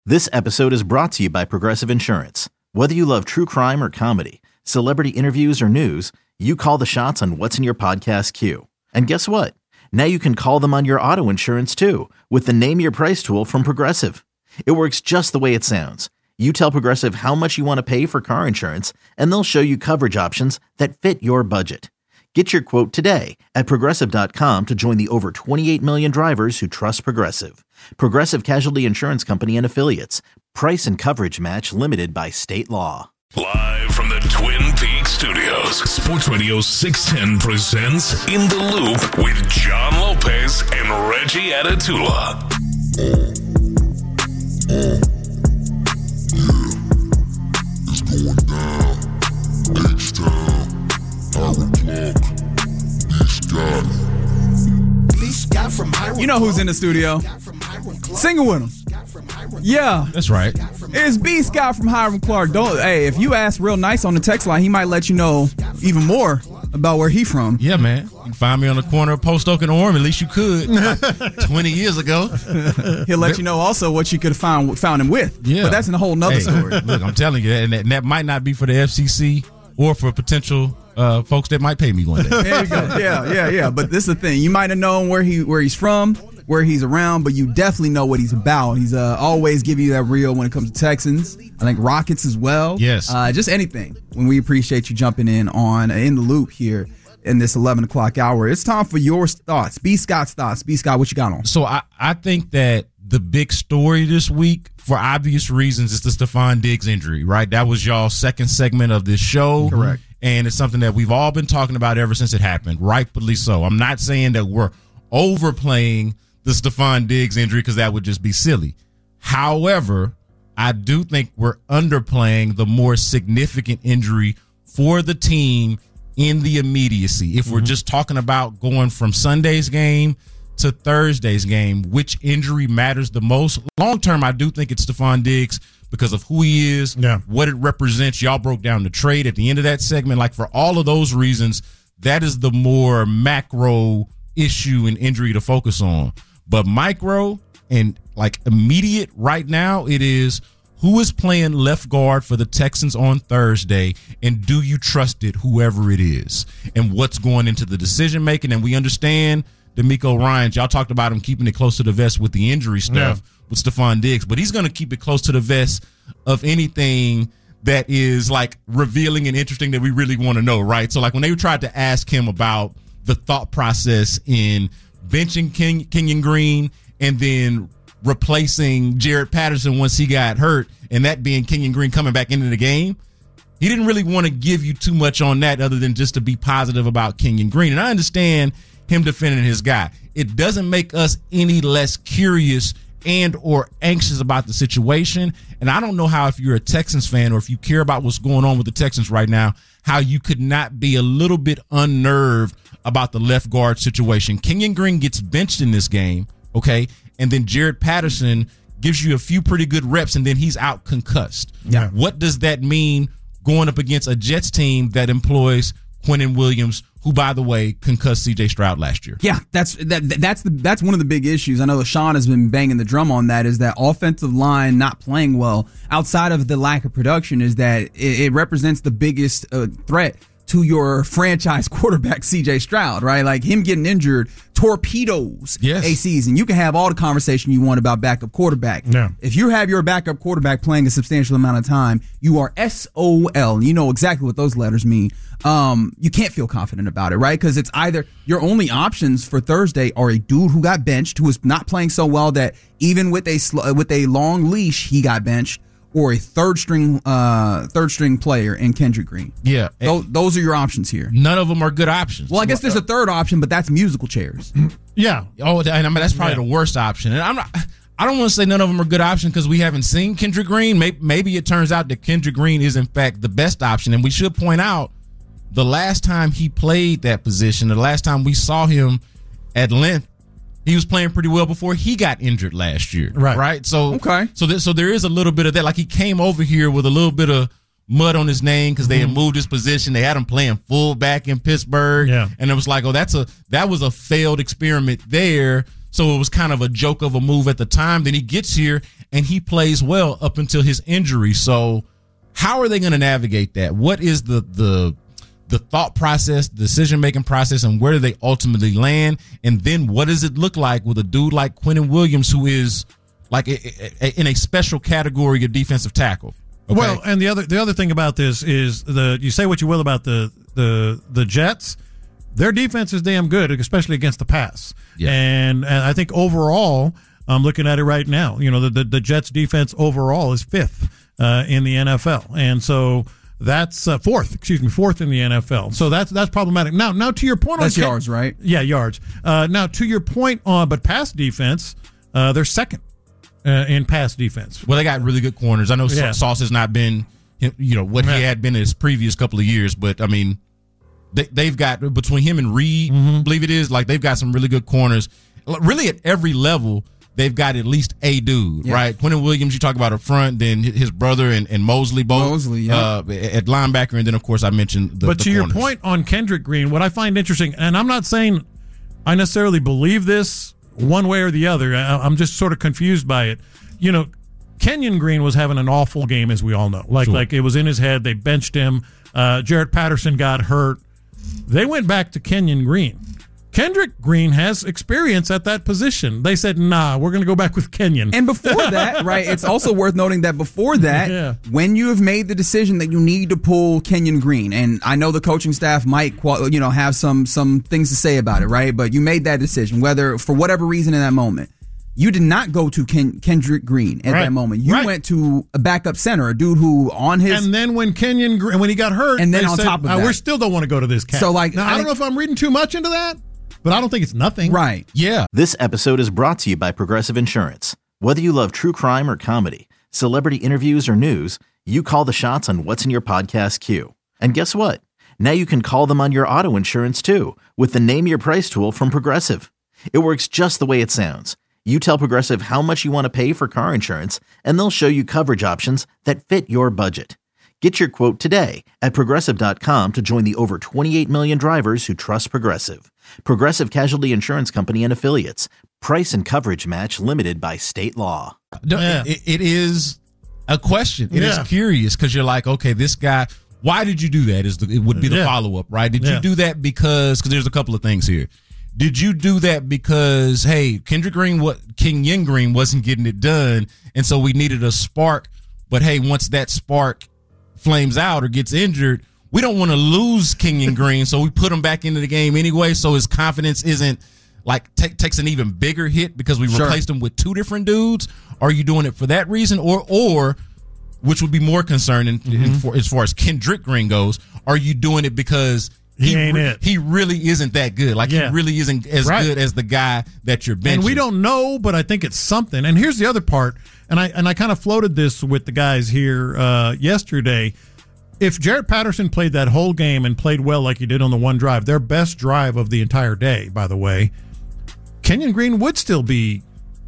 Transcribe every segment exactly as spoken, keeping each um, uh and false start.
This episode is brought to you by Progressive Insurance. Whether you love true crime or comedy, celebrity interviews or news, you call the shots on what's in your podcast queue. And guess what? Now you can call them on your auto insurance too with the Name Your Price tool from Progressive. It works just the way it sounds. You tell Progressive how much you want to pay for car insurance, and they'll show you coverage options that fit your budget. Get your quote today at Progressive dot com to join the over twenty-eight million drivers who trust Progressive. Progressive Casualty Insurance Company and Affiliates. Price and coverage match limited by state law. Live from the Twin Peaks Studios, Sports Radio six ten presents In the Loop with John Lopez and Reggie Atatula. Uh, uh, yeah, it's going down. H-Town, Hiram Clark, B. Scott. You know who's in the studio? Sing it with him. Yeah. That's right. It's B. Scott from Hiram Clark. Don't, hey, if you ask real nice on the text line, he might let you know even more about where he from. Yeah, man. You can find me on the corner of Post Oak and Orm. At least you could twenty years ago. He'll let you know also what you could have found, found him with. Yeah. But that's in a whole nother hey, story. Look, I'm telling you, and that, and that might not be for the F C C or for potential uh, folks that might pay me one day. There you go. Yeah, yeah, yeah. But this is the thing. You might have known where he where he's from, where he's around, but you definitely know what he's about. He's uh, always giving you that real when it comes to Texans. I think Rockets as well. Yes. Uh, just anything. When we appreciate you jumping in on uh, In the Loop here in this eleven o'clock hour. It's time for your thoughts. B. Scott's thoughts. B. Scott, what you got on? So I, I think that the big story this week, for obvious reasons, is the Stephon Diggs injury, right? That was y'all's second segment of this show. Correct. And it's something that we've all been talking about ever since it happened, rightfully so. I'm not saying that we're overplaying the Stephon Diggs injury because that would just be silly. However, I do think we're underplaying the more significant injury for the team in the immediacy. If mm-hmm. we're just talking about going from Sunday's game to Thursday's game, which injury matters the most? Long term, I do think it's Stephon Diggs because of who he is, yeah. what it represents. Y'all broke down the trade at the end of that segment. Like, for all of those reasons, that is the more macro issue and injury to focus on. But micro and like immediate right now, it is who is playing left guard for the Texans on Thursday, and do you trust it, whoever it is, and what's going into the decision making. And we understand DeMeco Ryans, y'all talked about him keeping it close to the vest with the injury stuff yeah. with Stephon Diggs, but he's going to keep it close to the vest of anything that is like revealing and interesting that we really want to know, right? So like when they tried to ask him about the thought process in benching Ken- Kenyon Green and then replacing Jaret Patterson once he got hurt, and that being Kenyon Green coming back into the game, he didn't really want to give you too much on that other than just to be positive about Kenyon Green. And I understand him defending his guy. It doesn't make us any less curious and or anxious about the situation. And I don't know how, if you're a Texans fan or if you care about what's going on with the Texans right now, how you could not be a little bit unnerved about the left guard situation. Kenyon Green gets benched in this game, okay? And then Jaret Patterson gives you a few pretty good reps, and then he's out concussed. Yeah. What does that mean going up against a Jets team that employs Quinnen Williams, who, by the way, concussed C J Stroud last year? Yeah, that's that. That's the that's one of the big issues. I know Sean has been banging the drum on that. Is that offensive line not playing well? Outside of the lack of production, is that it, it represents the biggest uh, threat to your franchise quarterback, C J Stroud, right? Like, him getting injured torpedoes yes. a season. You can have all the conversation you want about backup quarterback. Yeah. If you have your backup quarterback playing a substantial amount of time, you are S O L. You know exactly what those letters mean. Um, you can't feel confident about it, right? Because it's either your only options for Thursday are a dude who got benched, who is not playing so well that even with a sl- with a long leash, he got benched, or a third string uh, third string player in Kendrick Green. Yeah. Those, those are your options here. None of them are good options. Well, I guess there's a third option, but that's musical chairs. Yeah. Oh, and I mean, that's probably Yeah. the worst option. And I'm not. I don't want to say none of them are good options because we haven't seen Kendrick Green. Maybe, maybe it turns out that Kendrick Green is in fact the best option. And we should point out, the last time he played that position, the last time we saw him at length, he was playing pretty well before he got injured last year. Right. Right. So, okay. So, th- so there is a little bit of that. Like, he came over here with a little bit of mud on his name because they had moved his position. They had him playing fullback in Pittsburgh. Yeah. And it was like, oh, that's a, that was a failed experiment there. So it was kind of a joke of a move at the time. Then he gets here and he plays well up until his injury. So how are they going to navigate that? What is the the the thought process, decision making process, and where do they ultimately land? And then what does it look like with a dude like Quinnen Williams, who is like a, a, in a special category of defensive tackle? Okay? Well, and the other the other thing about this is the you say what you will about the the the Jets, their defense is damn good, especially against the pass. Yeah. And, and I think overall, I'm looking at it right now. You know, the the, the Jets defense overall is fifth uh, in the N F L, and so that's uh, fourth. Excuse me, fourth in the N F L. So that's that's problematic. Now, now to your point, That's on yards, right? Yeah, yards. Uh, now to your point on, but pass defense, uh, they're second uh, in pass defense. Well, they got really good corners. I know Yeah. Sauce has not been, you know, what Yeah. he had been in his previous couple of years, but I mean, they, they've got between him and Reed, Mm-hmm. I believe it is, like they've got some really good corners. Really, at every level, they've got at least a dude, Yeah. right? Quinnen Williams, you talk about up front, then his brother and, and Mosley both Mosley, yeah. uh, at linebacker, and then of course I mentioned the. But the to your corners. point on Kendrick Green, what I find interesting, and I'm not saying I necessarily believe this one way or the other. I, I'm just sort of confused by it. You know, Kenyon Green was having an awful game, as we all know. Like, Sure. like it was in his head. They benched him. Uh, Jarrett Patterson got hurt. They went back to Kenyon Green. Kendrick Green has experience at that position. They said, nah, we're going to go back with Kenyon. And before that, right, it's also worth noting that before that, Yeah. when you have made the decision that you need to pull Kenyon Green, and I know the coaching staff might, qual- you know, have some some things to say about it, right? But you made that decision, whether for whatever reason in that moment. You did not go to Ken- Kendrick Green at Right. that moment. You Right. went to a backup center, a dude who on his And then when Kenyon Green, when he got hurt, And then they on said, top of "Uh, that." we still don't want to go to this cat. So, like, now, I I don't know think- if I'm reading too much into that, but I don't think it's nothing. right. Yeah, This episode is brought to you by Progressive Insurance. Whether you love true crime or comedy, celebrity interviews or news, you call the shots on what's in your podcast queue. And guess what? Now you can call them on your auto insurance too with the Name Your Price tool from Progressive. It works just the way it sounds. You tell Progressive how much you want to pay for car insurance, and they'll show you coverage options that fit your budget. Get your quote today at Progressive dot com to join the over twenty-eight million drivers who trust Progressive. Progressive Casualty Insurance Company and Affiliates. Price and coverage match limited by state law. No, Yeah. it, it is a question. It is Yeah. curious because you're like, okay, this guy. Why did you do that? Is the, it would be the Yeah. follow up, right? Did Yeah. you do that because? Because there's a couple of things here. Did you do that because hey, Kendrick Green, what Kenyon Green wasn't getting it done, and so we needed a spark? But hey, once that spark flames out or gets injured, we don't want to lose Kenyon Green, so we put him back into the game anyway. So his confidence isn't like t- takes an even bigger hit because we Sure. replaced him with two different dudes. Are you doing it for that reason, or or which would be more concerning in for, as far as Kendrick Green goes? Are you doing it because He ain't re- it. he really isn't that good? Like Yeah. he really isn't as Right. good as the guy that you're benching. And we don't know, but I think it's something. And here's the other part, and I and I kind of floated this with the guys here uh, yesterday. If Jarrett Patterson played that whole game and played well like he did on the one drive, their best drive of the entire day, by the way, Kenyon Green would still be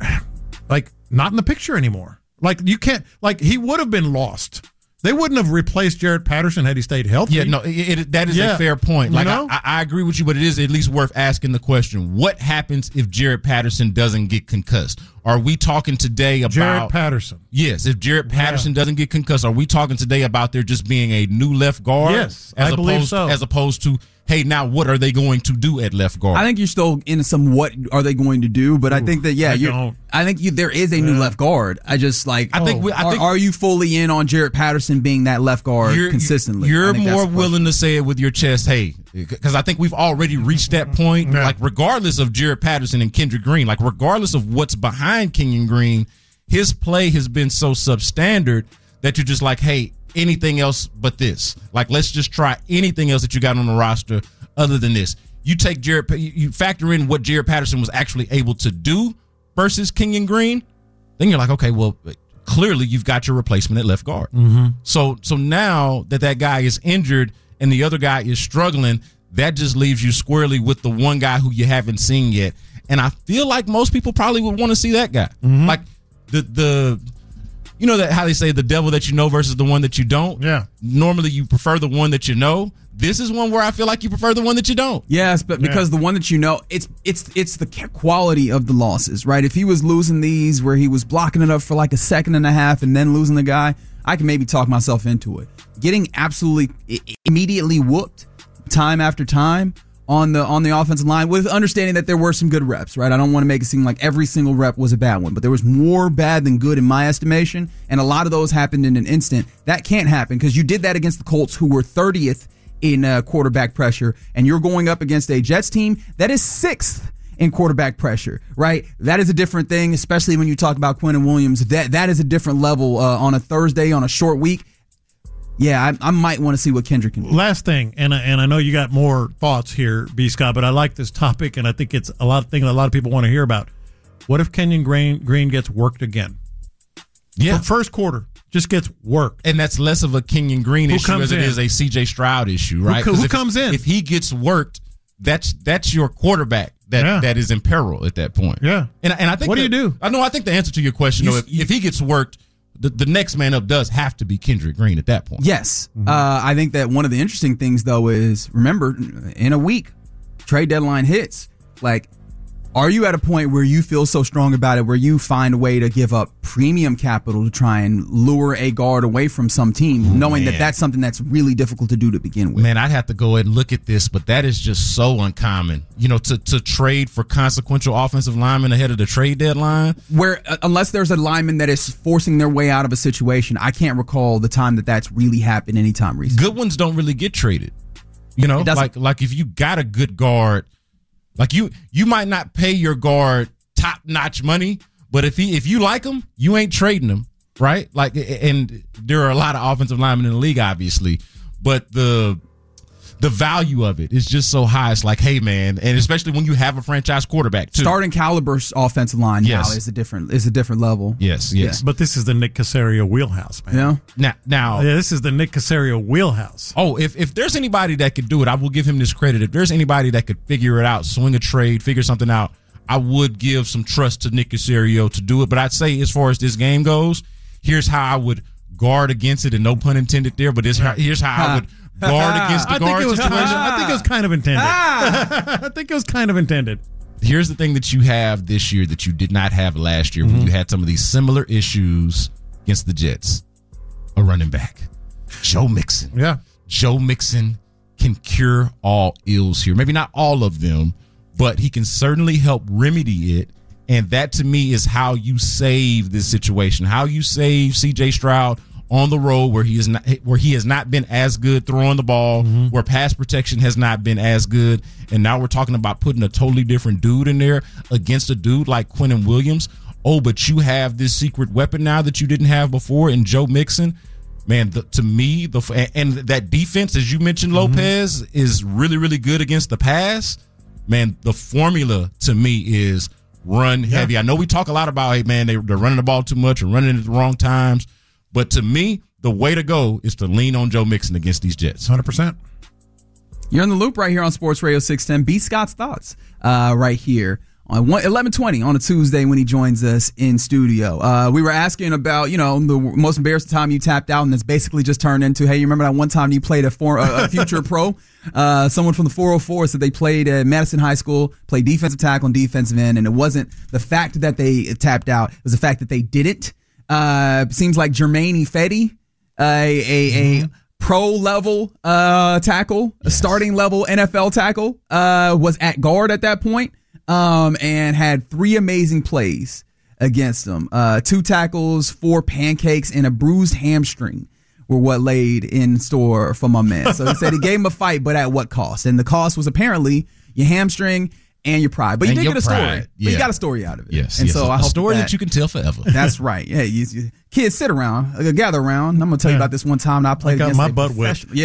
like not in the picture anymore. Like you can't, like he would have been lost. They wouldn't have replaced Jarrett Patterson had he stayed healthy. Yeah, no, it, it, that is Yeah. a fair point. You Like know? I, I agree with you, but it is at least worth asking the question: what happens if Jarrett Patterson doesn't get concussed? Are we talking today about Jarrett Patterson. Yes, if Jarrett Patterson doesn't get concussed, are we talking today about there just being a new left guard? Yes, as I believe opposed, so. As opposed to, hey, now what are they going to do at left guard? I think you're still in some what are they going to do, but I think that yeah, I you're, don't. I think you, there is a new left guard. I just like I think we- I are, think- are you fully in on Jarrett Patterson being that left guard You're, consistently? You're I think that's more the question. willing to say it with your chest, hey, because I think we've already reached that point. Yeah. Like, regardless of Jarrett Patterson and Kendrick Green, like, regardless of what's behind Kenyon Green, his play has been so substandard that you're just like, hey, anything else but this. Like, let's just try anything else that you got on the roster other than this. You take Jarrett, you factor in what Jarrett Patterson was actually able to do versus Kenyon Green, then you're like, okay, well, clearly you've got your replacement at left guard. Mm-hmm. So, so now that that guy is injured and the other guy is struggling, that just leaves you squarely with the one guy who you haven't seen yet. And I feel like most people probably would want to see that guy. Like the the you know that how they say the devil that you know versus the one that you don't. Yeah. Normally you prefer the one that you know. This is one where I feel like you prefer the one that you don't. Yes, but because Yeah. the one that you know, it's it's it's the quality of the losses, right? If he was losing these where he was blocking it up for like a second and a half and then losing the guy, I can maybe talk myself into it. Getting absolutely immediately whooped time after time on the on the offensive line with understanding that there were some good reps, right? I don't want to make it seem like every single rep was a bad one, but there was more bad than good in my estimation, and a lot of those happened in an instant. That can't happen because you did that against the Colts, who were thirtieth in uh, quarterback pressure, and you're going up against a Jets team that is sixth in quarterback pressure, right? That is a different thing, especially when you talk about Quinnen Williams. That that is a different level uh, on a Thursday, on a short week. Yeah, I, I might want to see what Kendrick can do. Last thing, and I- and I know you got more thoughts here, B. Scott, but I like this topic, and I think it's a lot of thing that a lot of people want to hear about. What if Kenyon Green Green gets worked again? Yeah. The first quarter just gets worked. And that's less of a Kenyon Green Who issue comes as it in? is a C J Stroud issue, right? co- 'Cause who if- comes in? If he gets worked, that's that's your quarterback that, Yeah. that is in peril at that point. Yeah. And and I think What do that- you do? I know. I think the answer to your question, You- though, if, you- if he gets worked, the, the next man up does have to be Kendrick Green at that point. Yes. Mm-hmm. Uh, I think that one of the interesting things, though, is remember, in a week, trade deadline hits. Like, are you at a point where you feel so strong about it where you find a way to give up premium capital to try and lure a guard away from some team, knowing that man. that's something that's really difficult to do to begin with? Man, I'd have to go ahead and look at this, but that is just so uncommon. You know, to, to trade for consequential offensive linemen ahead of the trade deadline. Where, uh, unless there's a lineman that is forcing their way out of a situation, I can't recall the time that that's really happened anytime recently. Good ones don't really get traded. You know, It doesn't- like like if you got a good guard, like you you might not pay your guard top notch money, but if he if you like him, you ain't trading him, right? Like, and there are a lot of offensive linemen in the league, obviously, but the the value of it is just so high. It's like, hey, man, and especially when you have a franchise quarterback too. Starting caliber's offensive line Yes. now is a different is a different level. Yes, yes. But this is the Nick Caserio wheelhouse, man. You know? Now, now, Yeah, this is the Nick Caserio wheelhouse. Oh, if, if there's anybody that could do it, I will give him this credit. If there's anybody that could figure it out, swing a trade, figure something out, I would give some trust to Nick Caserio to do it. But I'd say as far as this game goes, here's how I would guard against it, and no pun intended there, but this, here's how I would guard against the I think guard it was. situation. I think it was kind of intended. I think it was kind of intended. Here's the thing that you have this year that you did not have last year Mm-hmm. when you had some of these similar issues against the Jets. A running back, Joe Mixon. Yeah. Joe Mixon can cure all ills here. Maybe not all of them, but he can certainly help remedy it. And that to me is how you save this situation. How you save C J Stroud on the road where he is not where he has not been as good throwing the ball, Mm-hmm. where pass protection has not been as good. And now we're talking about putting a totally different dude in there against a dude like Quinnen Williams. Oh, but you have this secret weapon now that you didn't have before in Joe Mixon. Man, the, to me, the and that defense, as you mentioned, Mm-hmm. Lopez, is really, really good against the pass. Man, the formula to me is run heavy. I know we talk a lot about, hey, man, they, they're running the ball too much and running it at the wrong times. But to me, the way to go is to lean on Joe Mixon against these Jets. one hundred percent. You're in the loop right here on Sports Radio six ten. B. Scott's thoughts uh, right here on eleven twenty on a Tuesday when he joins us in studio. Uh, we were asking about, you know, the most embarrassing time you tapped out, and that's basically just turned into, hey, you remember that one time you played a, for, a, a future pro? Uh, someone from the four oh four said they played at Madison High School, played defensive tackle and defensive end, and it wasn't the fact that they tapped out, it was the fact that they didn't. Uh, seems like Jermaine Ifedi, uh, a, a, a pro level uh, tackle, a starting level N F L tackle, uh, was at guard at that point, um, and had three amazing plays against them. Uh, two tackles, four pancakes, and a bruised hamstring were what laid in store for my man. So he said he gave him a fight, but at what cost? And the cost was apparently your hamstring and your pride. But you And did your get a story. pride, But you yeah. got a story out of it. Yes, And yes. so a I hope story that, that you can tell forever. that's right. Yeah, you, you, kids, sit around, uh, gather around. I'm gonna tell you Yeah. about this one time that I played I got against my a butt whipped. professional-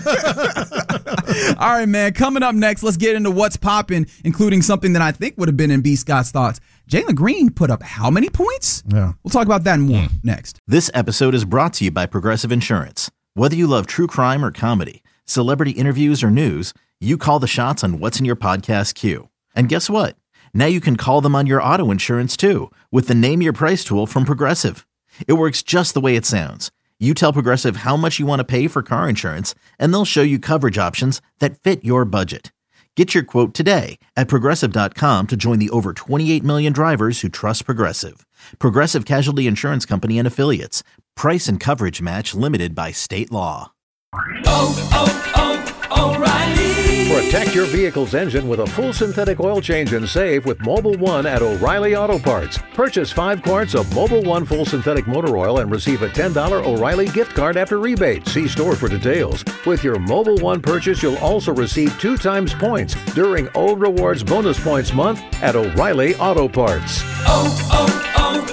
Yeah. All right, man. Coming up next, let's get into what's popping, including something that I think would have been in B. Scott's thoughts. Jalen Green put up how many points? Yeah. We'll talk about that and more next. This episode is brought to you by Progressive Insurance. Whether you love true crime or comedy, celebrity interviews or news, you call the shots on what's in your podcast queue. And guess what? Now you can call them on your auto insurance too with the Name Your Price tool from Progressive. It works just the way it sounds. You tell Progressive how much you want to pay for car insurance, and they'll show you coverage options that fit your budget. Get your quote today at Progressive dot com to join the over twenty-eight million drivers who trust Progressive. Progressive Casualty Insurance Company and Affiliates. Price and coverage match limited by state law. Oh, oh, oh, O'Reilly. Protect your vehicle's engine with a full synthetic oil change and save with Mobil one at O'Reilly Auto Parts. Purchase five quarts of Mobil one full synthetic motor oil and receive a ten dollars O'Reilly gift card after rebate. See store for details. With your Mobil one purchase, you'll also receive two times points during O Rewards Bonus Points Month at O'Reilly Auto Parts. Oh,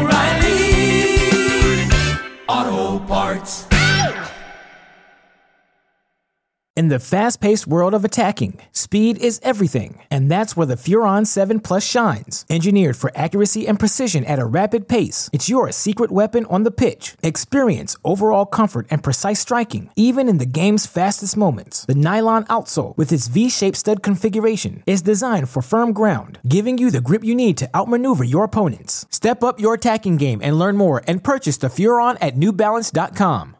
oh, oh, O'Reilly Auto Parts. In the fast-paced world of attacking, speed is everything, and that's where the Furon seven Plus shines. Engineered for accuracy and precision at a rapid pace, it's your secret weapon on the pitch. Experience overall comfort and precise striking, even in the game's fastest moments. The nylon outsole, with its V-shaped stud configuration, is designed for firm ground, giving you the grip you need to outmaneuver your opponents. Step up your attacking game and learn more and purchase the Furon at New Balance dot com.